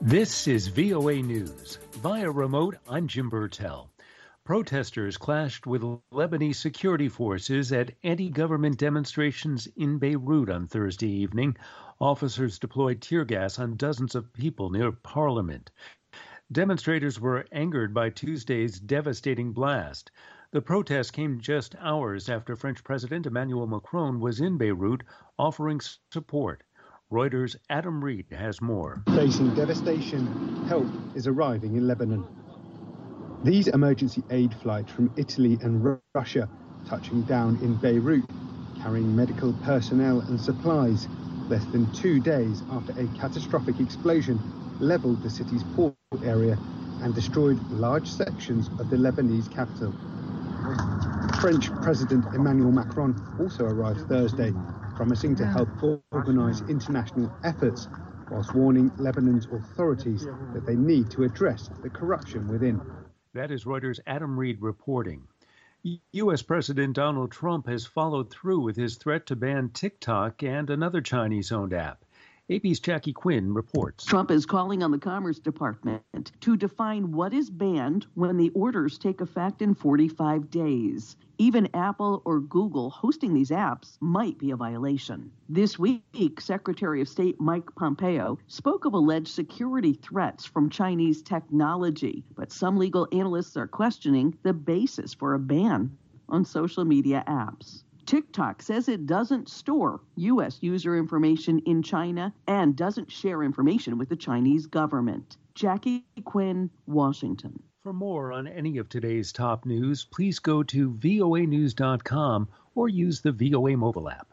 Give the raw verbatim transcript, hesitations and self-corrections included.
This is V O A News. Via remote, I'm Jim Burtell. Protesters clashed with Lebanese security forces at anti-government demonstrations in Beirut on Thursday evening. Officers deployed tear gas on dozens of people near Parliament. Demonstrators were angered by Tuesday's devastating blast. The protest came just hours after French President Emmanuel Macron was in Beirut offering support. Reuters' Adam Reed has more. Facing devastation, help is arriving in Lebanon. These emergency aid flights from Italy and Russia touching down in Beirut, carrying medical personnel and supplies, less than two days after a catastrophic explosion leveled the city's port area and destroyed large sections of the Lebanese capital. French President Emmanuel Macron also arrived Thursday, promising to help organise international efforts, whilst warning Lebanon's authorities that they need to address the corruption within. That is Reuters' Adam Reed reporting. U S. President Donald Trump has followed through with his threat to ban TikTok and another Chinese-owned app. A P's Jackie Quinn reports. Trump is calling on the Commerce Department to define what is banned when the orders take effect in forty-five days. Even Apple or Google hosting these apps might be a violation. This week, Secretary of State Mike Pompeo spoke of alleged security threats from Chinese technology, but some legal analysts are questioning the basis for a ban on social media apps. TikTok says it doesn't store U S user information in China and doesn't share information with the Chinese government. Jackie Quinn, Washington. For more on any of today's top news, please go to V O A news dot com or use the V O A mobile app.